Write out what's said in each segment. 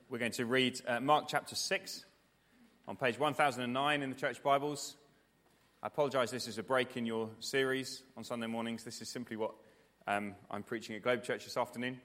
We're going to read Mark chapter 6 on page 1009 in the Church Bibles. I apologise, this is a break in your series on Sunday mornings. This is simply what I'm preaching at Globe Church this afternoon.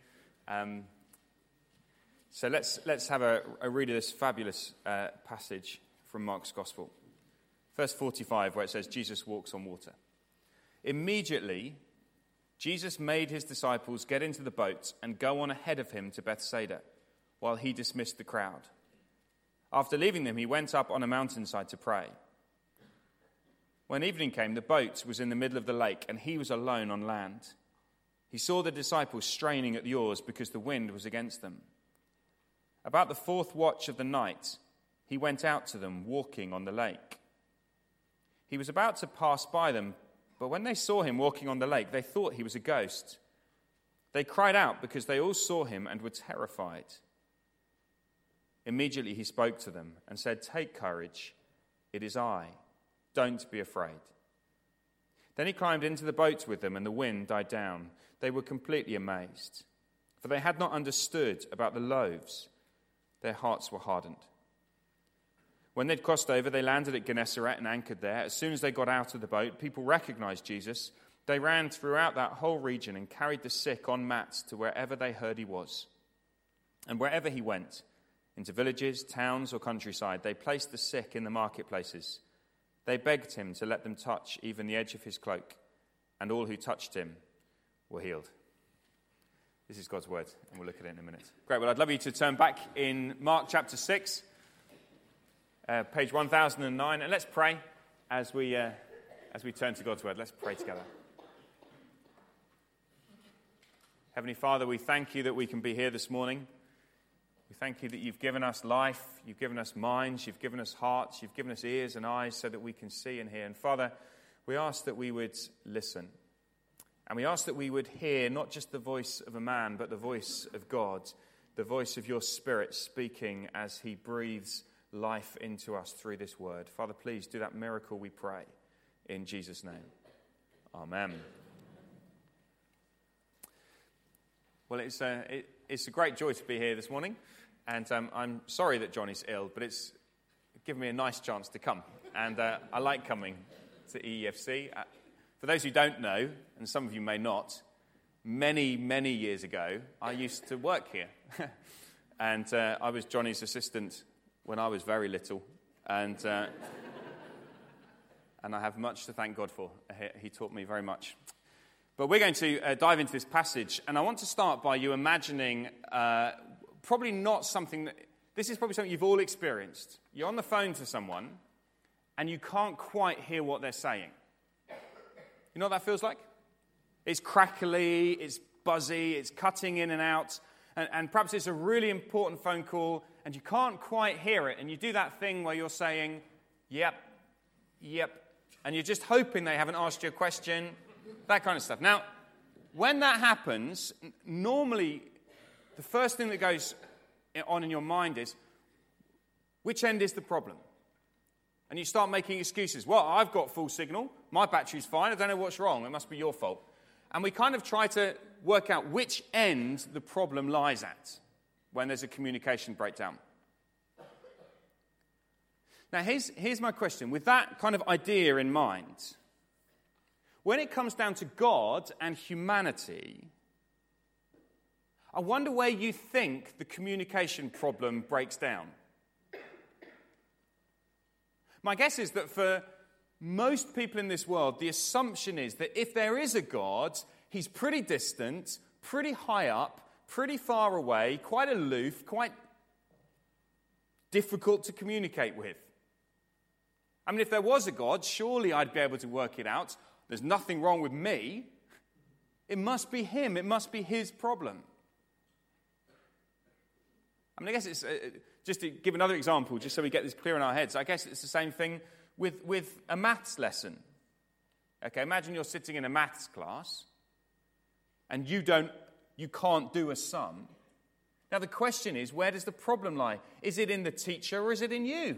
So let's have a read of this fabulous passage from Mark's Gospel. Verse 45, where it says, Jesus walks on water. Immediately, Jesus made his disciples get into the boat and go on ahead of him to Bethsaida, while he dismissed the crowd. After leaving them, he went up on a mountainside to pray. When evening came, the boat was in the middle of the lake, and he was alone on land. He saw the disciples straining at the oars because the wind was against them. About the fourth watch of the night, he went out to them, walking on the lake. He was about to pass by them, but when they saw him walking on the lake, they thought he was a ghost. They cried out because they all saw him and were terrified. Immediately he spoke to them and said, "Take courage, it is I. Don't be afraid." Then he climbed into the boat with them, and the wind died down. They were completely amazed, for they had not understood about the loaves. Their hearts were hardened. When they'd crossed over, they landed at Gennesaret and anchored there. As soon as they got out of the boat, people recognized Jesus. They ran throughout that whole region and carried the sick on mats to wherever they heard he was. And wherever he went, into villages, towns, or countryside, they placed the sick in the marketplaces. They begged him to let them touch even the edge of his cloak, and all who touched him were healed. This is God's word, and we'll look at it in a minute. Great, well, I'd love you to turn back in Mark chapter 6, page 1009, and let's pray as we turn to God's word. Let's pray together. Heavenly Father, we thank you that we can be here this morning. We thank you that you've given us life, you've given us minds, you've given us hearts, you've given us ears and eyes so that we can see and hear. And Father, we ask that we would listen. And we ask that we would hear not just the voice of a man, but the voice of God, the voice of your Spirit speaking as he breathes life into us through this word. Father, please do that miracle, we pray, in Jesus' name. Amen. Well, it's a great joy to be here this morning. And I'm sorry that Johnny's ill, but it's given me a nice chance to come. And I like coming to EEFC. For those who don't know, and some of you may not, many, many years ago, I used to work here. And I was Johnny's assistant when I was very little. And I have much to thank God for. He taught me very much. But we're going to dive into this passage. And I want to start by you imagining... probably not something that... This is probably something you've all experienced. You're on the phone to someone, and you can't quite hear what they're saying. You know what that feels like? It's crackly, it's buzzy, it's cutting in and out, and perhaps it's a really important phone call, and you can't quite hear it, and you do that thing where you're saying, yep, and you're just hoping they haven't asked you a question, that kind of stuff. Now, when that happens, normally... the first thing that goes on in your mind is, which end is the problem? And you start making excuses. Well, I've got full signal. My battery's fine. I don't know what's wrong. It must be your fault. And we kind of try to work out which end the problem lies at when there's a communication breakdown. Now, here's my question. With that kind of idea in mind, when it comes down to God and humanity... I wonder where you think the communication problem breaks down. My guess is that for most people in this world, the assumption is that if there is a God, he's pretty distant, pretty high up, pretty far away, quite aloof, quite difficult to communicate with. I mean, if there was a God, surely I'd be able to work it out. There's nothing wrong with me. It must be him. It must be his problem. I mean, I guess it's, just to give another example, just so we get this clear in our heads, I guess it's the same thing with a maths lesson. Okay, imagine you're sitting in a maths class, and you can't do a sum. Now, the question is, where does the problem lie? Is it in the teacher, or is it in you?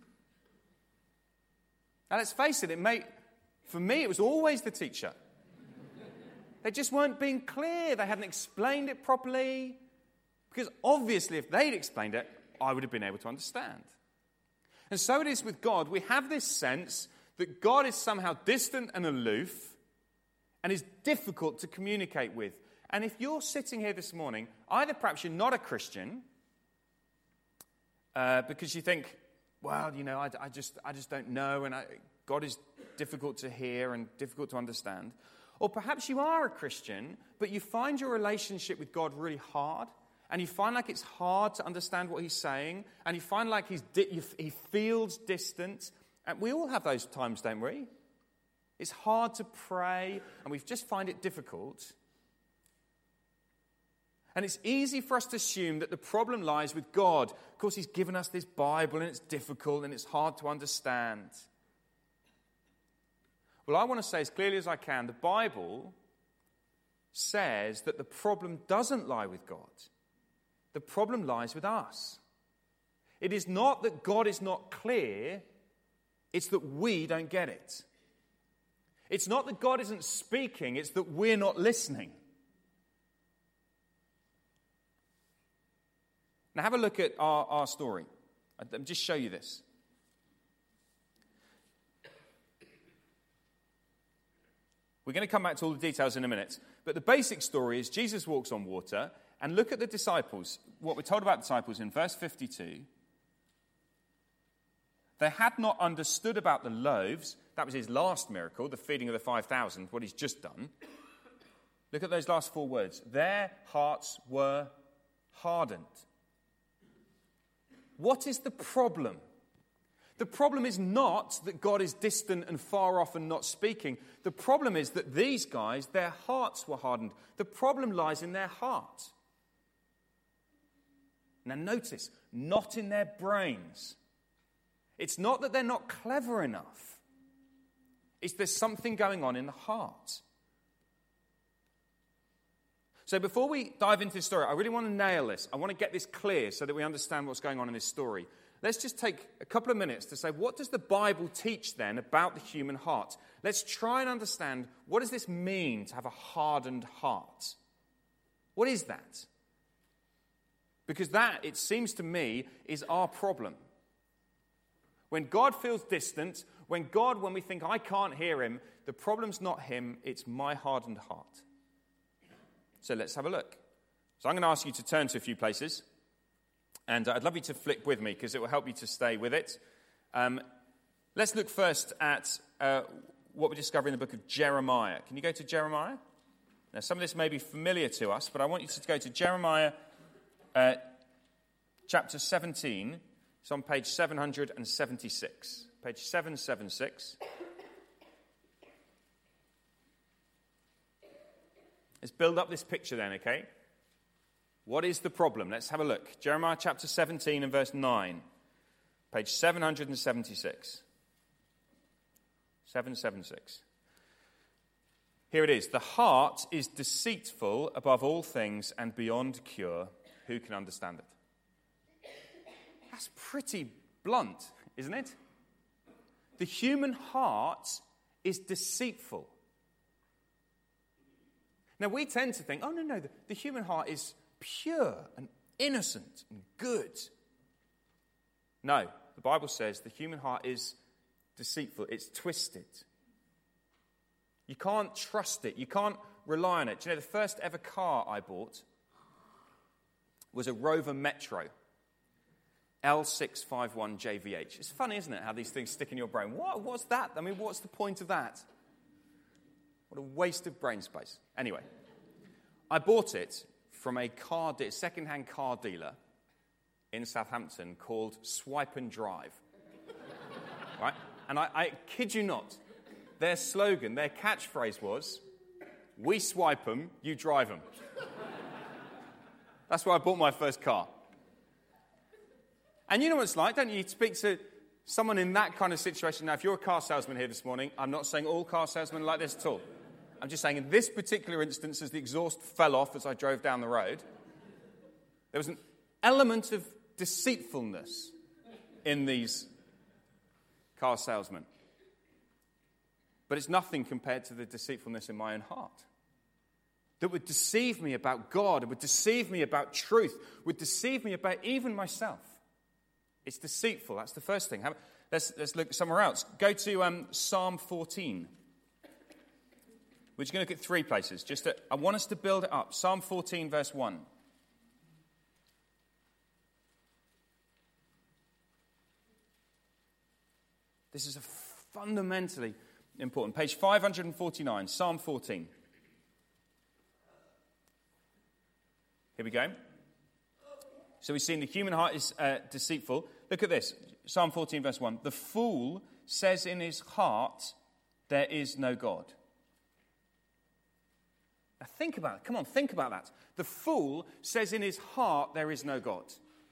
Now, let's face it, for me, it was always the teacher. They just weren't being clear. They hadn't explained it properly. Because obviously, if they'd explained it, I would have been able to understand. And so it is with God. We have this sense that God is somehow distant and aloof and is difficult to communicate with. And if you're sitting here this morning, either perhaps you're not a Christian because you think, well, you know, I just don't know, and God is difficult to hear and difficult to understand. Or perhaps you are a Christian, but you find your relationship with God really hard, and you find like it's hard to understand what he's saying, and you find like he feels distant. And we all have those times, don't we? It's hard to pray, and we just find it difficult. And it's easy for us to assume that the problem lies with God. Of course, he's given us this Bible, and it's difficult, and it's hard to understand. Well, I want to say as clearly as I can, the Bible says that the problem doesn't lie with God. The problem lies with us. It is not that God is not clear, it's that we don't get it. It's not that God isn't speaking, it's that we're not listening. Now have a look at our story. I'll just show you this. We're going to come back to all the details in a minute. But the basic story is Jesus walks on water. And look at the disciples. What we're told about the disciples in verse 52. They had not understood about the loaves. That was his last miracle, the feeding of the 5,000, what he's just done. Look at those last 4 words. Their hearts were hardened. What is the problem? The problem is not that God is distant and far off and not speaking. The problem is that these guys, their hearts were hardened. The problem lies in their heart. Now notice, not in their brains. It's not that they're not clever enough. It's there's something going on in the heart. So before we dive into this story, I really want to nail this. I want to get this clear so that we understand what's going on in this story. Let's just take a couple of minutes to say, what does the Bible teach then about the human heart? Let's try and understand, what does this mean to have a hardened heart? What is that? Because that, it seems to me, is our problem. When God feels distant, when we think I can't hear him, the problem's not him, it's my hardened heart. So let's have a look. So I'm going to ask you to turn to a few places. And I'd love you to flip with me because it will help you to stay with it. Let's look first at what we discover in the book of Jeremiah. Can you go to Jeremiah? Now, some of this may be familiar to us, but I want you to go to Jeremiah chapter 17. It's on page 776. Page 776. Let's build up this picture then, okay? What is the problem? Let's have a look. Jeremiah chapter 17 and verse 9. Page 776. 776. Here it is. The heart is deceitful above all things and beyond cure. Who can understand it? That's pretty blunt, isn't it? The human heart is deceitful. Now, we tend to think, oh, no, the human heart is pure and innocent and good. No, the Bible says the human heart is deceitful. It's twisted. You can't trust it. You can't rely on it. Do you know, the first ever car I bought was a Rover Metro L651 JVH. It's funny, isn't it, how these things stick in your brain. What's that? I mean, what's the point of that? What a waste of brain space. Anyway, I bought it from a second-hand car dealer in Southampton called Swipe and Drive. Right? And I kid you not, their slogan, their catchphrase was, we swipe them, you drive them. That's where I bought my first car. And you know what it's like, don't you? You speak to someone in that kind of situation. Now, if you're a car salesman here this morning, I'm not saying all car salesmen are like this at all. I'm just saying in this particular instance, as the exhaust fell off as I drove down the road, there was an element of deceitfulness in these car salesmen. But it's nothing compared to the deceitfulness in my own heart. that would deceive me about God, would deceive me about truth, would deceive me about even myself. It's deceitful. That's the first thing. Let's look somewhere else. Go to Psalm 14. We're just going to look at 3 places. I want us to build it up. Psalm 14, verse 1. This is a fundamentally important. Page 549, Psalm 14. Here we go. So we've seen the human heart is deceitful. Look at this. Psalm 14, verse 1. The fool says in his heart, there is no God. Now think about it. Come on, think about that. The fool says in his heart, there is no God.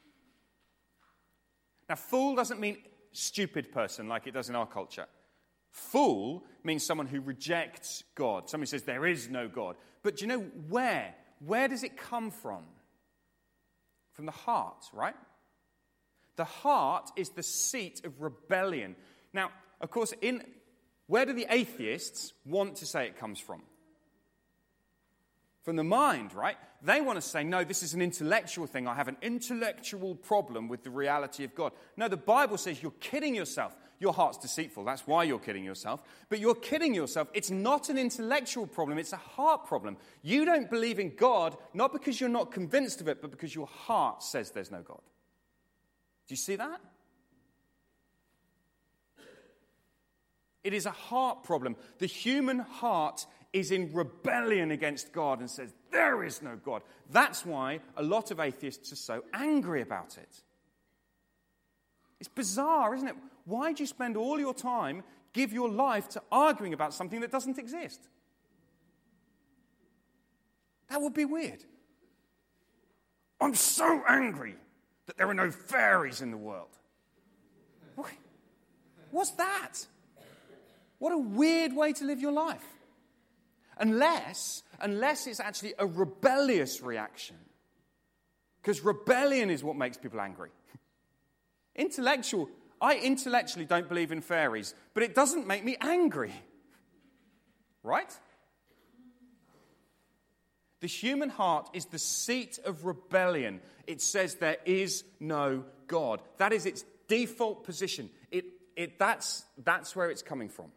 Now, fool doesn't mean stupid person like it does in our culture. Fool means someone who rejects God. Somebody says there is no God. But do you know where? Where does it come from? From the heart, right? The heart is the seat of rebellion. Now, of course, where do the atheists want to say it comes from? From the mind, right? They want to say, no, this is an intellectual thing. I have an intellectual problem with the reality of God. No, the Bible says you're kidding yourself. Your heart's deceitful. That's why you're kidding yourself. But you're kidding yourself. It's not an intellectual problem. It's a heart problem. You don't believe in God, not because you're not convinced of it, but because your heart says there's no God. Do you see that? It is a heart problem. The human heart is in rebellion against God and says, there is no God. That's why a lot of atheists are so angry about it. It's bizarre, isn't it? Why do you spend all your time, give your life to arguing about something that doesn't exist? That would be weird. I'm so angry that there are no fairies in the world. What's that? What a weird way to live your life. Unless it's actually a rebellious reaction. Because rebellion is what makes people angry. I intellectually don't believe in fairies, but it doesn't make me angry. Right? The human heart is the seat of rebellion. It says there is no God. That is its default position. That's where it's coming from.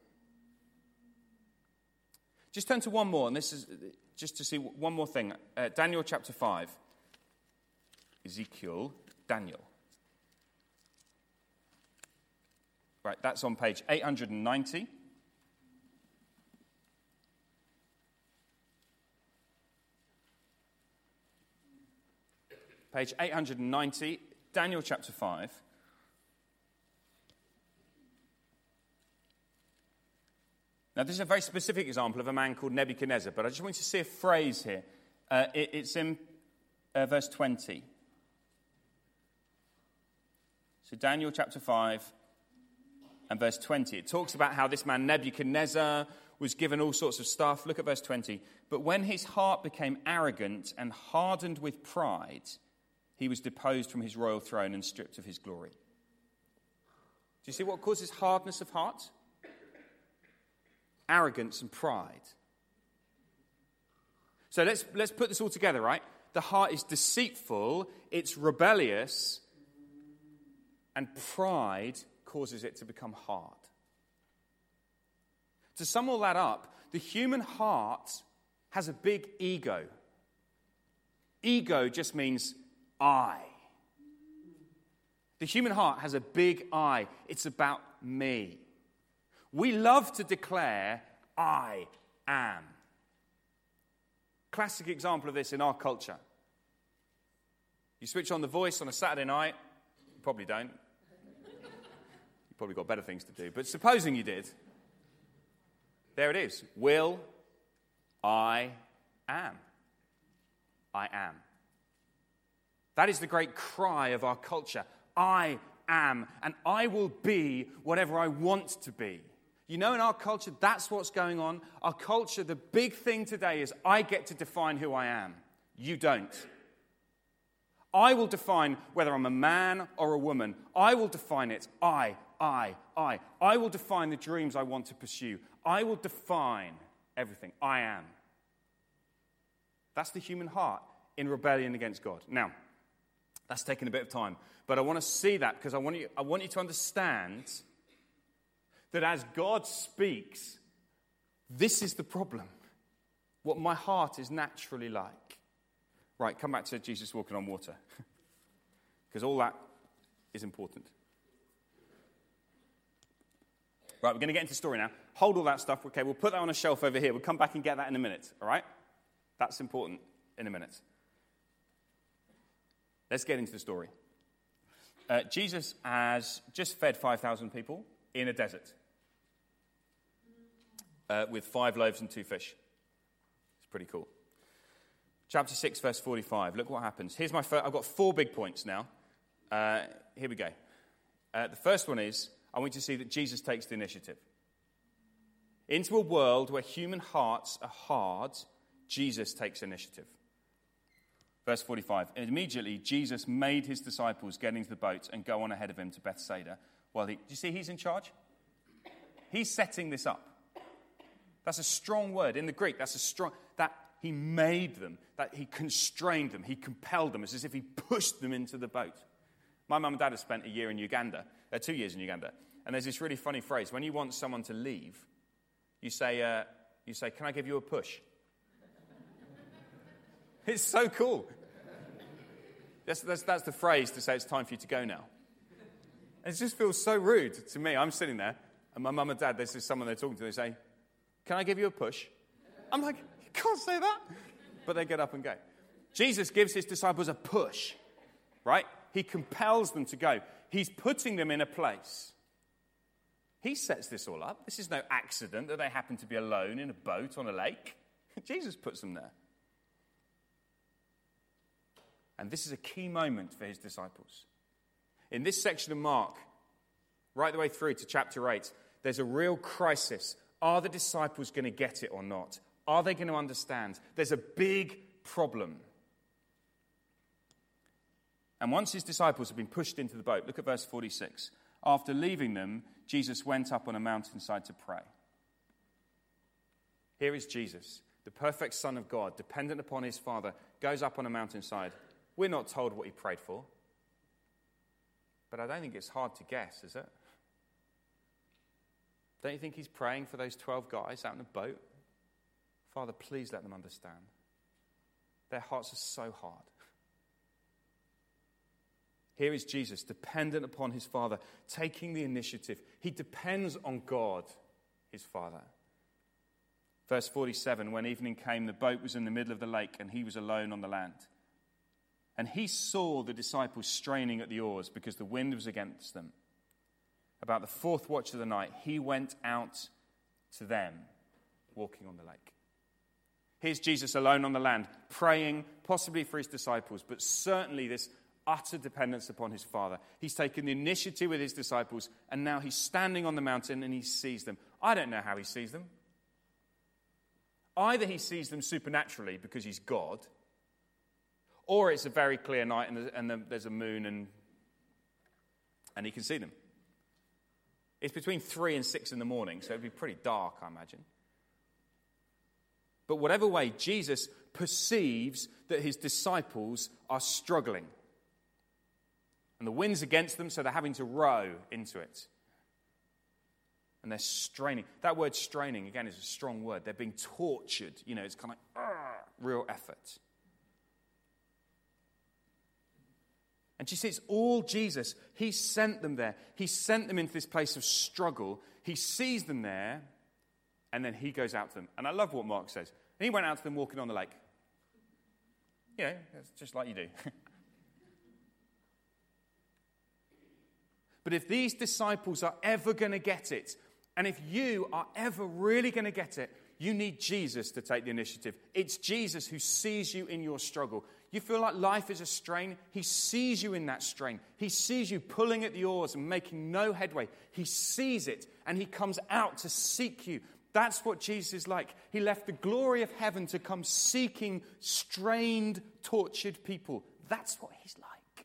Just turn to one more, and this is just to see one more thing. Daniel chapter 5. Ezekiel, Daniel. Right, that's on page 890. Page 890, Daniel chapter 5. Now, this is a very specific example of a man called Nebuchadnezzar, but I just want you to see a phrase here. It's in verse 20. So Daniel chapter 5 and verse 20. It talks about how this man Nebuchadnezzar was given all sorts of stuff. Look at verse 20. But when his heart became arrogant and hardened with pride, he was deposed from his royal throne and stripped of his glory. Do you see what causes hardness of heart? Arrogance and pride. So let's put this all together, right? The heart is deceitful, it's rebellious, and pride causes it to become hard. To sum all that up, the human heart has a big ego. Ego just means I. The human heart has a big I. It's about me. We love to declare, I am. Classic example of this in our culture. You switch on The Voice on a Saturday night. You probably don't. You probably got better things to do. But supposing you did. There it is. Will I am. I am. That is the great cry of our culture. I am, and I will be whatever I want to be. You know, in our culture, that's what's going on. Our culture, the big thing today is I get to define who I am. You don't. I will define whether I'm a man or a woman. I will define it. I will define the dreams I want to pursue. I will define everything. I am. That's the human heart in rebellion against God. Now, that's taken a bit of time, but I want to see that because I want you to understand that as God speaks, this is the problem. What my heart is naturally like. Right, come back to Jesus walking on water. Because all that is important. Right, we're going to get into the story now. Hold all that stuff. Okay, we'll put that on a shelf over here. We'll come back and get that in a minute, all right? That's important in a minute. Let's get into the story. Jesus has just fed 5,000 people in a desert with 5 loaves and 2 fish. It's pretty cool. Chapter 6, verse 45. Look what happens. Here's my first. I've got 4 big points now. Here we go. The first one is, I want you to see that Jesus takes the initiative. Into a world where human hearts are hard, Jesus takes initiative. Verse 45. And immediately, Jesus made his disciples get into the boat and go on ahead of him to Bethsaida. Do you see he's in charge? He's setting this up. That's a strong word. In the Greek, that's a strong... That he made them, that he constrained them, he compelled them. It's as if he pushed them into the boat. My mum and dad have spent 2 years in Uganda. And there's this really funny phrase. When you want someone to leave, you say, can I give you a push? It's so cool. That's the phrase to say it's time for you to go now. And it just feels so rude to me. I'm sitting there, and my mum and dad, there's someone they're talking to, they say, can I give you a push? I'm like, you can't say that. But they get up and go. Jesus gives his disciples a push, right? He compels them to go. He's putting them in a place. He sets this all up. This is no accident that they happen to be alone in a boat on a lake. Jesus puts them there. And this is a key moment for his disciples. In this section of Mark, right the way through to chapter 8, there's a real crisis. Are the disciples going to get it or not? Are they going to understand? There's a big problem. And once his disciples have been pushed into the boat, look at verse 46. After leaving them, Jesus went up on a mountainside to pray. Here is Jesus, the perfect Son of God, dependent upon his Father, goes up on a mountainside. We're not told what he prayed for. But I don't think it's hard to guess, is it? Don't you think he's praying for those 12 guys out in the boat? Father, please let them understand. Their hearts are so hard. Here is Jesus, dependent upon his Father, taking the initiative. He depends on God, his Father. Verse 47, when evening came, the boat was in the middle of the lake, and he was alone on the land. And he saw the disciples straining at the oars because the wind was against them. About the 4th watch of the night, he went out to them, walking on the lake. Here's Jesus alone on the land, praying, possibly for his disciples, but certainly this utter dependence upon his Father. He's taken the initiative with his disciples, and now he's standing on the mountain and he sees them. I don't know how he sees them. Either he sees them supernaturally because he's God, or it's a very clear night and there's a moon and he can see them. It's between 3 and 6 in the morning, so it'd be pretty dark, I imagine. But whatever way, Jesus perceives that his disciples are struggling. And the wind's against them, so they're having to row into it. And they're straining. That word straining, again, is a strong word. They're being tortured. You know, it's kind of like real effort. And you see, it's all Jesus. He sent them there. He sent them into this place of struggle. He sees them there, and then he goes out to them. And I love what Mark says. And he went out to them walking on the lake. You know, it's just like you do. But if these disciples are ever going to get it, and if you are ever really going to get it, you need Jesus to take the initiative. It's Jesus who sees you in your struggle. You feel like life is a strain. He sees you in that strain. He sees you pulling at the oars and making no headway. He sees it, and he comes out to seek you. That's what Jesus is like. He left the glory of heaven to come seeking strained, tortured people. That's what he's like.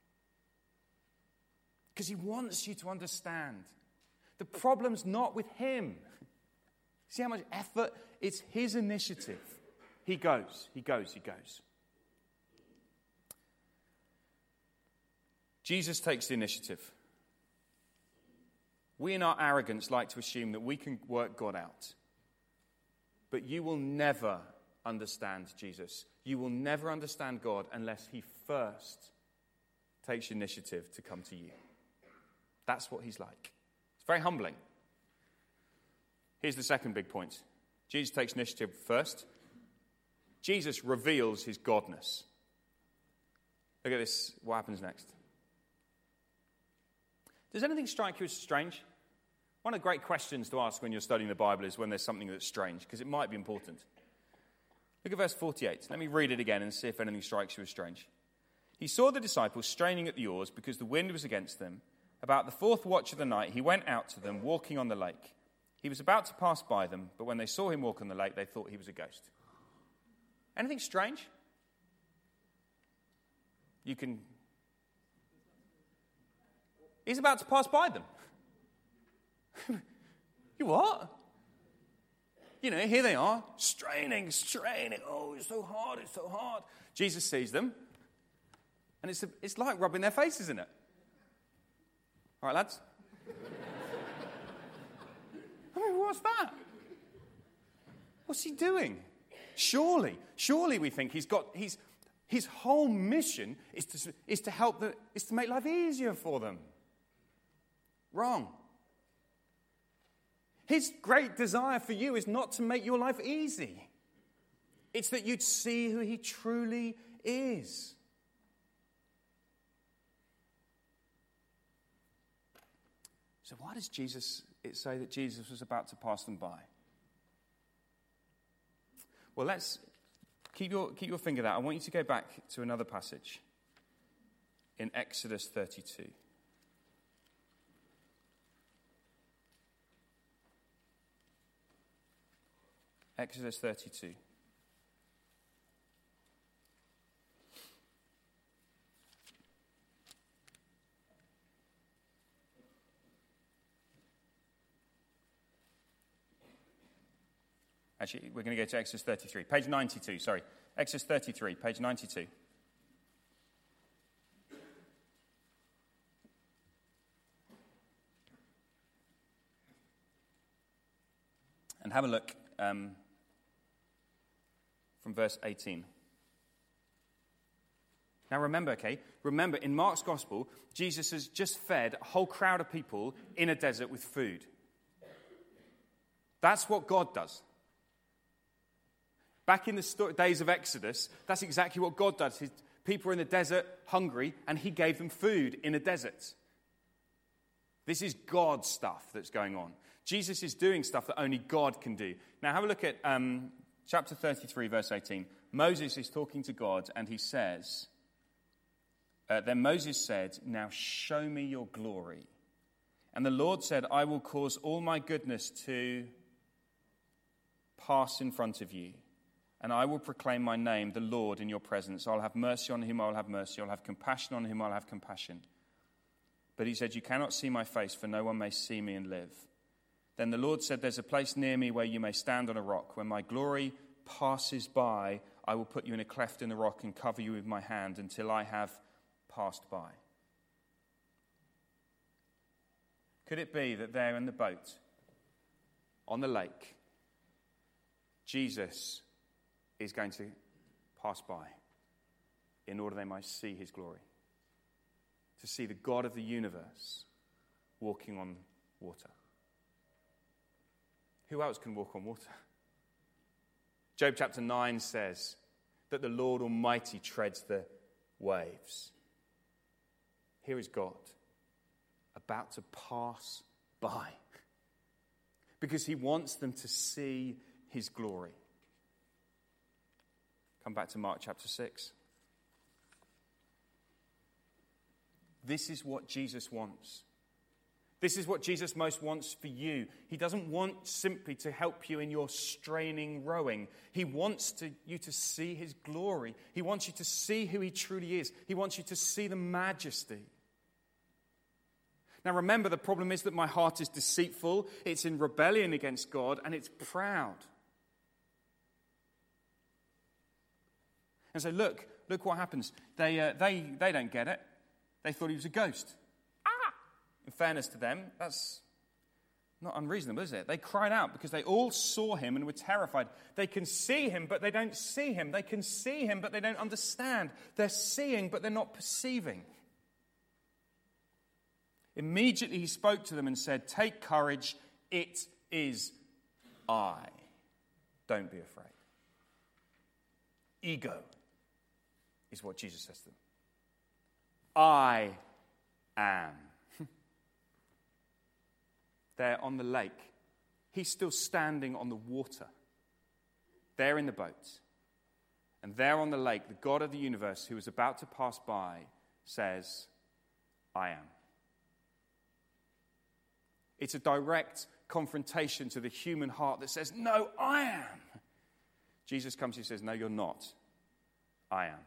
Because he wants you to understand. The problem's not with him. See how much effort? It's his initiative. he goes. Jesus takes the initiative. We in our arrogance like to assume that we can work God out. But you will never understand Jesus. You will never understand God unless he first takes initiative to come to you. That's what he's like. It's very humbling. Here's the second big point. Jesus takes initiative first. Jesus reveals his godness. Look at this, what happens next. Does anything strike you as strange? One of the great questions to ask when you're studying the Bible is when there's something that's strange, because it might be important. Look at verse 48. Let me read it again and see if anything strikes you as strange. He saw the disciples straining at the oars because the wind was against them. About the fourth watch of the night, he went out to them, walking on the lake. He was about to pass by them, but when they saw him walk on the lake, they thought he was a ghost. Anything strange? He's about to pass by them. You what? You know, here they are, straining. Oh, it's so hard. Jesus sees them, and it's like rubbing their faces, isn't it? All right, lads? I mean, what's that? What's he doing? Surely we think his whole mission is to make life easier for them. Wrong. His great desire for you is not to make your life easy. It's that you'd see who he truly is. So why does it say that Jesus was about to pass them by? Well, let's keep your finger there. I want you to go back to another passage in Exodus 32. Exodus 32. Actually, we're going to go to Exodus 33. Page 92, sorry. Exodus 33, page 92. And have a look from verse 18. Now remember, in Mark's Gospel, Jesus has just fed a whole crowd of people in a desert with food. That's what God does. Back in the days of Exodus, that's exactly what God does. His people were in the desert, hungry, and he gave them food in a desert. This is God's stuff that's going on. Jesus is doing stuff that only God can do. Now have a look at chapter 33, verse 18. Moses is talking to God, and he says, then Moses said, "Now show me your glory." And the Lord said, "I will cause all my goodness to pass in front of you. And I will proclaim my name, the Lord, in your presence. I'll have mercy on whom I will have mercy. I'll have compassion on whom I will have compassion." But he said, "You cannot see my face, for no one may see me and live." Then the Lord said, "There's a place near me where you may stand on a rock. When my glory passes by, I will put you in a cleft in the rock and cover you with my hand until I have passed by." Could it be that there in the boat, on the lake, Jesus is going to pass by in order they might see his glory? To see the God of the universe walking on water. Who else can walk on water? Job chapter 9 says that the Lord Almighty treads the waves. Here is God about to pass by because he wants them to see his glory. Come back to Mark chapter 6. This is what Jesus wants. This is what Jesus most wants for you. He doesn't want simply to help you in your straining rowing. He wants you to see his glory. He wants you to see who he truly is. He wants you to see the majesty. Now remember, the problem is that my heart is deceitful, it's in rebellion against God, and it's proud. and say, look what happens. They don't get it. They thought he was a ghost. In fairness to them, that's not unreasonable, is it? They cried out because they all saw him and were terrified. They can see him, but they don't see him. They can see him, but they don't understand. They're seeing, but they're not perceiving. Immediately he spoke to them and said, "Take courage, it is I. Don't be afraid." Ego is what Jesus says to them. I am. There on the lake. He's still standing on the water. There in the boat. And there on the lake, the God of the universe who is about to pass by says, I am. It's a direct confrontation to the human heart that says, no, I am. Jesus comes and says, no, you're not. I am.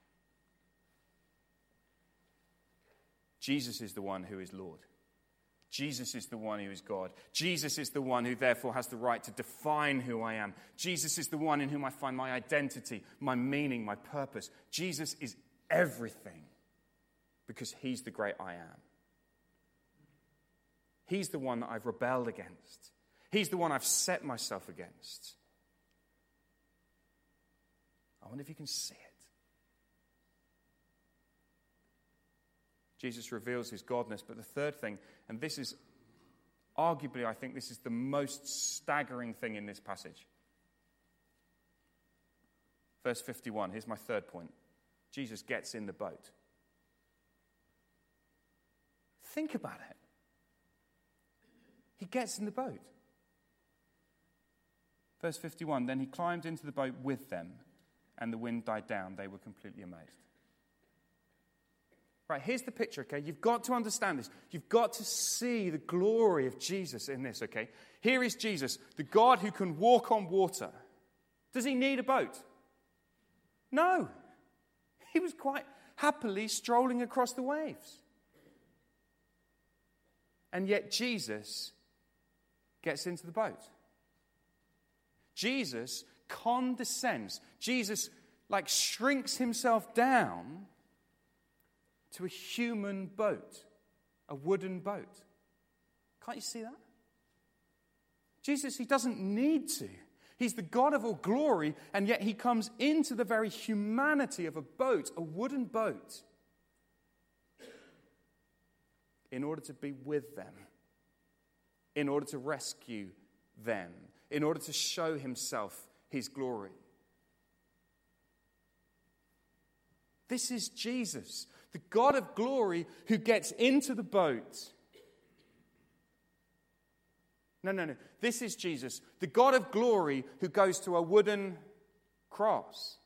Jesus is the one who is Lord. Jesus is the one who is God. Jesus is the one who therefore has the right to define who I am. Jesus is the one in whom I find my identity, my meaning, my purpose. Jesus is everything because he's the great I am. He's the one that I've rebelled against. He's the one I've set myself against. I wonder if you can see it. Jesus reveals his godness. But the third thing, and this is arguably, I think this is the most staggering thing in this passage. Verse 51, here's my third point. Jesus gets in the boat. Think about it. He gets in the boat. Verse 51, then he climbed into the boat with them, and the wind died down. They were completely amazed. Right, here's the picture, okay? You've got to understand this. You've got to see the glory of Jesus in this, okay? Here is Jesus, the God who can walk on water. Does he need a boat? No. He was quite happily strolling across the waves. And yet Jesus gets into the boat. Jesus condescends. Jesus, shrinks himself down to a human boat, a wooden boat. Can't you see that? Jesus, he doesn't need to. He's the God of all glory, and yet he comes into the very humanity of a boat, a wooden boat, in order to be with them, in order to rescue them, in order to show himself his glory. This is Jesus, the God of glory who gets into the boat. No. This is Jesus, the God of glory who goes to a wooden cross.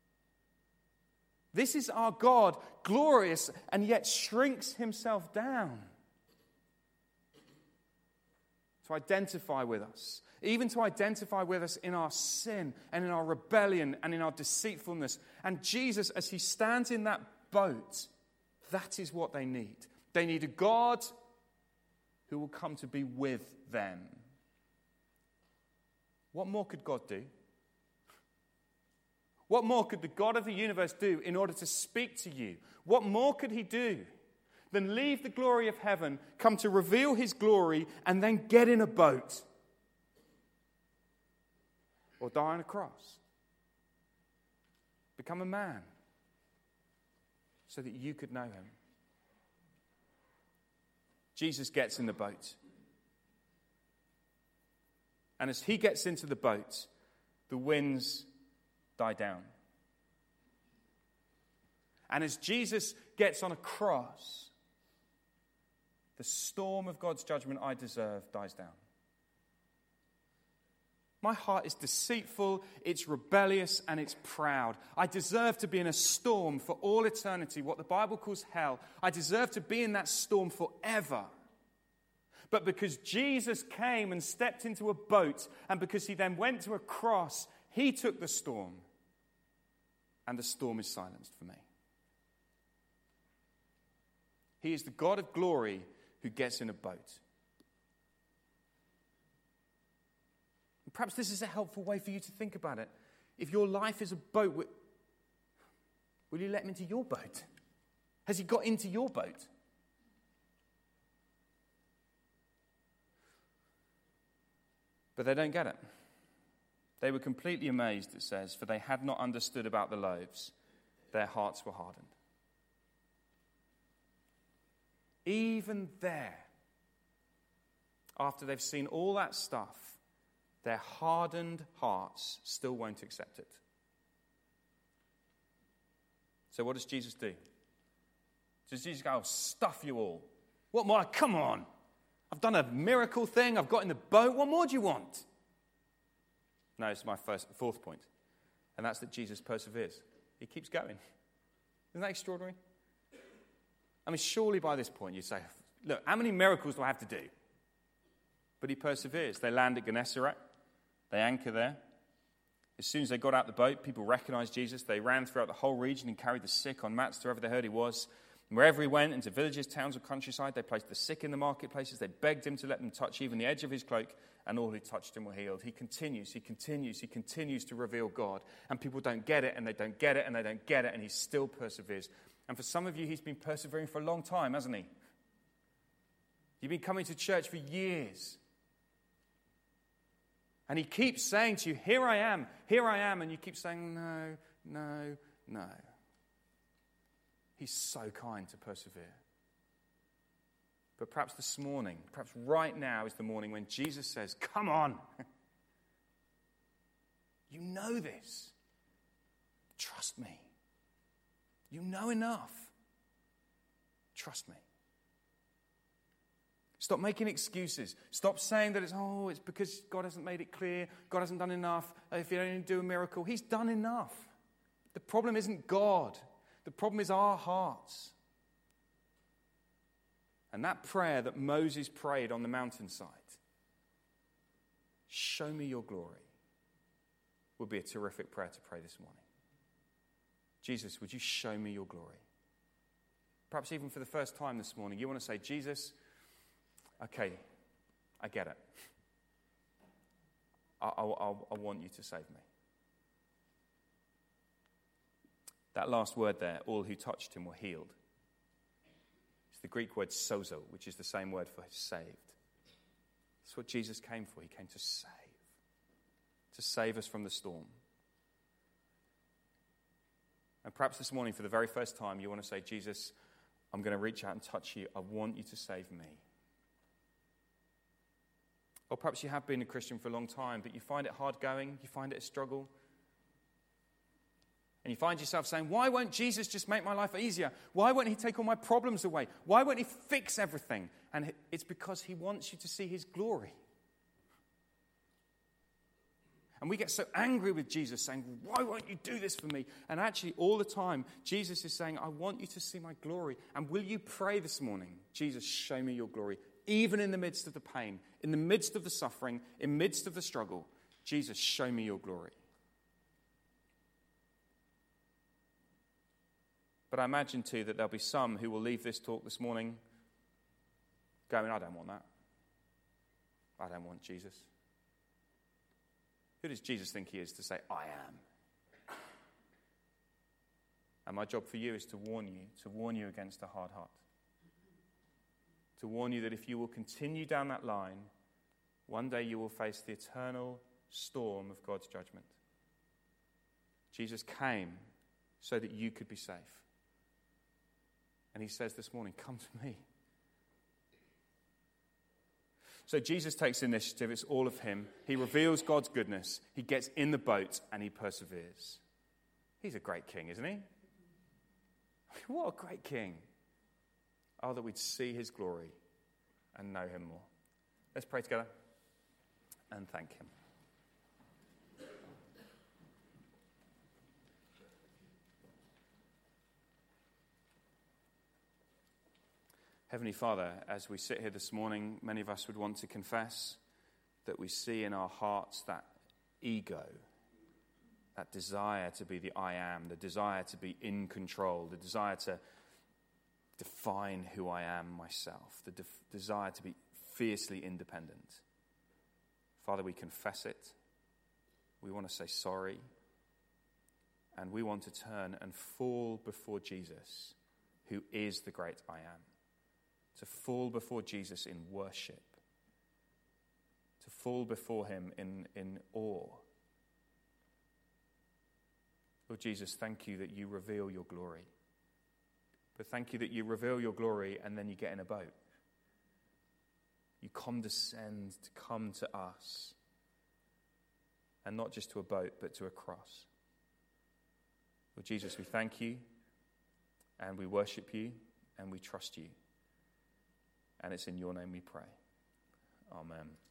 This is our God, glorious, and yet shrinks himself down to identify with us, even to identify with us in our sin and in our rebellion and in our deceitfulness. And Jesus, as he stands in that boat, that is what they need. They need a God who will come to be with them. What more could God do? What more could the God of the universe do in order to speak to you? What more could he do than leave the glory of heaven, come to reveal his glory, and then get in a boat? Or die on a cross? Become a man so that you could know him. Jesus gets in the boat. And as he gets into the boat, the winds die down. And as Jesus gets on a cross, the storm of God's judgment I deserve dies down. My heart is deceitful, it's rebellious, and it's proud. I deserve to be in a storm for all eternity, what the Bible calls hell. I deserve to be in that storm forever. But because Jesus came and stepped into a boat, and because he then went to a cross, he took the storm. And the storm is silenced for me. He is the God of glory who gets in a boat. And perhaps this is a helpful way for you to think about it. If your life is a boat, Will you let him into your boat? Has he got into your boat? But they don't get it. They were completely amazed, it says, for they had not understood about the loaves. Their hearts were hardened. Even there, after they've seen all that stuff, their hardened hearts still won't accept it. So what does Jesus do? Does Jesus go, "I'll stuff you all? What more? Come on. I've done a miracle thing. I've got in the boat. What more do you want?" No, it's my fourth point. And that's that Jesus perseveres. He keeps going. Isn't that extraordinary? I mean, surely by this point you say, look, how many miracles do I have to do? But he perseveres. They land at Gennesaret. They anchor there. As soon as they got out the boat, people recognized Jesus. They ran throughout the whole region and carried the sick on mats to wherever they heard he was. And wherever he went, into villages, towns, or countryside, they placed the sick in the marketplaces. They begged him to let them touch even the edge of his cloak, and all who touched him were healed. He continues to reveal God. And people don't get it, and they don't get it, and they don't get it, and he still perseveres. And for some of you, he's been persevering for a long time, hasn't he? You've been coming to church for years. And he keeps saying to you, here I am, and you keep saying, no, no, no. He's so kind to persevere. But perhaps this morning, perhaps right now is the morning when Jesus says, come on. You know this. Trust me. You know enough. Trust me. Stop making excuses. Stop saying that it's because God hasn't made it clear. God hasn't done enough. If you don't do a miracle, he's done enough. The problem isn't God. The problem is our hearts. And that prayer that Moses prayed on the mountainside, show me your glory, would be a terrific prayer to pray this morning. Jesus, would you show me your glory? Perhaps even for the first time this morning, you want to say, Jesus, okay, I get it. I want you to save me. That last word there, all who touched him were healed. It's the Greek word sozo, which is the same word for saved. That's what Jesus came for. He came to save us from the storm. And perhaps this morning, for the very first time, you want to say, Jesus, I'm going to reach out and touch you. I want you to save me. Or perhaps you have been a Christian for a long time, but you find it hard going, you find it a struggle. And you find yourself saying, why won't Jesus just make my life easier? Why won't he take all my problems away? Why won't he fix everything? And it's because he wants you to see his glory. And we get so angry with Jesus saying, why won't you do this for me? And actually, all the time, Jesus is saying, I want you to see my glory. And will you pray this morning, Jesus, show me your glory, even in the midst of the pain, in the midst of the suffering, in the midst of the struggle. Jesus, show me your glory. But I imagine, too, that there'll be some who will leave this talk this morning going, I don't want that. I don't want Jesus. Who does Jesus think he is to say, I am? And my job for you is to warn you against a hard heart. To warn you that if you will continue down that line, one day you will face the eternal storm of God's judgment. Jesus came so that you could be safe. And he says this morning, come to me. So Jesus takes initiative. It's all of him. He reveals God's goodness. He gets in the boat and he perseveres. He's a great king, isn't he? What a great king. Oh, that we'd see his glory and know him more. Let's pray together and thank him. Heavenly Father, as we sit here this morning, many of us would want to confess that we see in our hearts that ego, that desire to be the I am, the desire to be in control, the desire to define who I am myself, the desire to be fiercely independent. Father, we confess it. We want to say sorry. And we want to turn and fall before Jesus, who is the great I am. To fall before Jesus in worship. To fall before him in awe. Lord Jesus, thank you that you reveal your glory. But thank you that you reveal your glory and then you get in a boat. You condescend to come to us. And not just to a boat, but to a cross. Lord Jesus, we thank you and we worship you and we trust you. And it's in your name we pray. Amen.